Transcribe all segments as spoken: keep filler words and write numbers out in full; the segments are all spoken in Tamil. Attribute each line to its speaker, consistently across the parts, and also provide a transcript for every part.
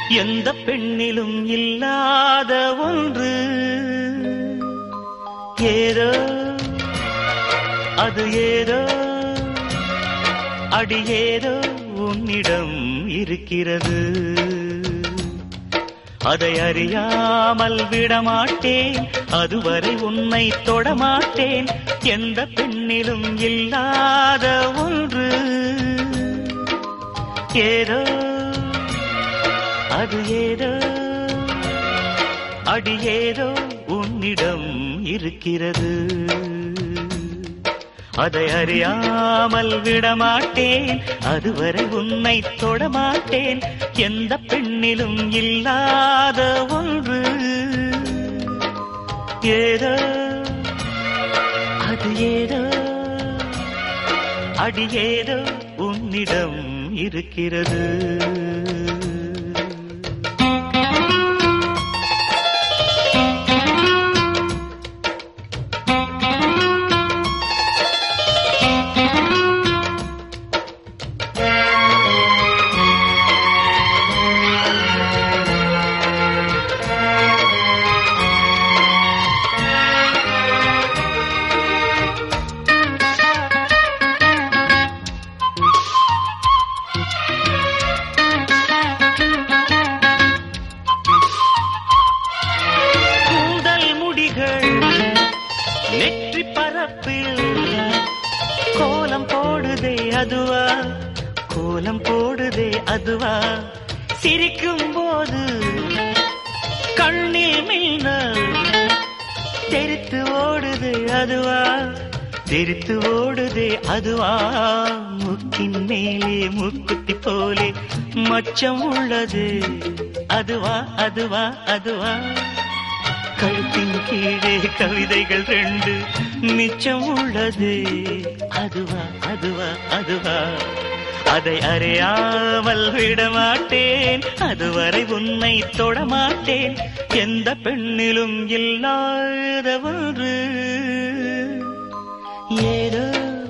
Speaker 1: எந்த பெண்ணிலும் இல்லாத ஒன்று ஏதோ அது ஏதோ அடி ஏதோ உன்னிடம் இருக்கிறது. அதை அறியாமல் விடமாட்டேன், அதுவரை உன்னை தொடமாட்டேன். எந்த பெண்ணிலும் இல்லாத ஒன்று ஏதோ அது ஏதோ அடி ஏதோ உன்னிடம் இருக்கிறது. அதை அறியாமல் விடமாட்டேன், அதுவரை உன்னை தொடமாட்டேன். எந்த பெண்ணிலும் இல்லாத ஒன்று ஏதோ அது ஏதோ அடி ஏதோ உன்னிடம் இருக்கிறது. நெற்றி பரப்பில் கோலம் போடுதே அதுவா, கோலம் போடுதே அதுவா. சிரிக்கும் போது கண்ணில் மின்னல் தெரித்து ஓடுது அதுவா, தெரித்து ஓடுதே அதுவா. முக்கின் மேலே முக்குத்தி போலே மச்சம் உள்ளது அதுவா அதுவா அதுவா. கழுத்தின் கீழே கவிதைகள் ரெண்டு மிச்சம் உள்ளது அதுவா அதுவா அதுவா. அதை அறியாமல் விடமாட்டேன், அதுவரை உன்னை தொடமாட்டேன். எந்த பெண்ணிலும் இல்லாத ஒன்று ஏதோ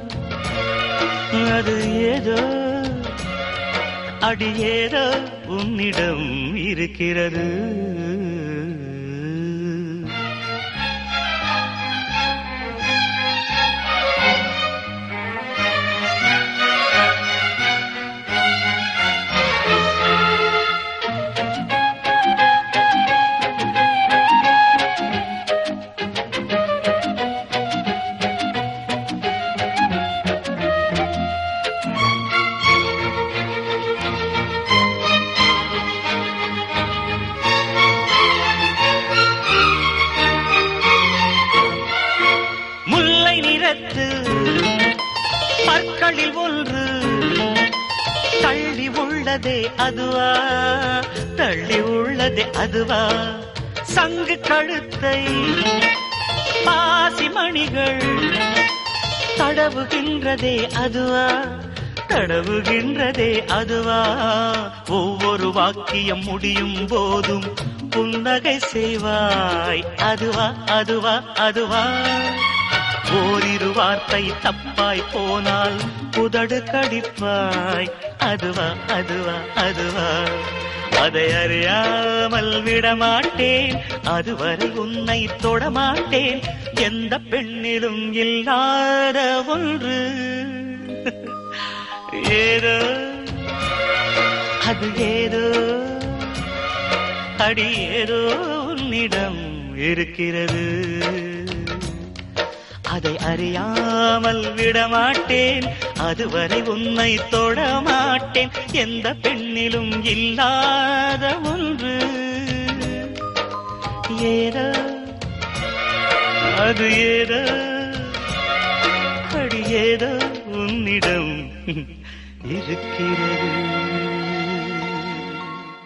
Speaker 1: அது ஏதோ அடி ஏதோ உன்னிடம் இருக்கிறது. பற்களில் ஒன்று தள்ளி உள்ளதே அதுவா, தள்ளி உள்ளதே அதுவா. சங்கு கழுத்தை பாசி மணிகள் தடவுகின்றதே அதுவா, தடவுகின்றதே அதுவா. ஒவ்வொரு வாக்கியம் முடியும் போதும் புன்னகை செய்வாய் அதுவா அதுவா அதுவா. ஓரிரு வார்த்தை தப்பாய் போனால் புதடு கடிப்பாய் அதுவா அதுவா அதுவா. அதை அறியாமல் விடமாட்டேன், அதுவரை உன்னை தொடமாட்டேன். எந்த பெண்ணிலும் இல்லாத ஒன்று ஏதோ அது ஏதோ அடி ஏதோ உன்னிடம் இருக்கிறது. அதை அறியாமல் விடமாட்டேன், அதுவரை உன்னை தொடமாட்டேன். எந்த பெண்ணிலும் இல்லாத ஒன்று ஏதோ அது ஏதோ அடி ஏதோ உன்னிடம் இருக்கிறது.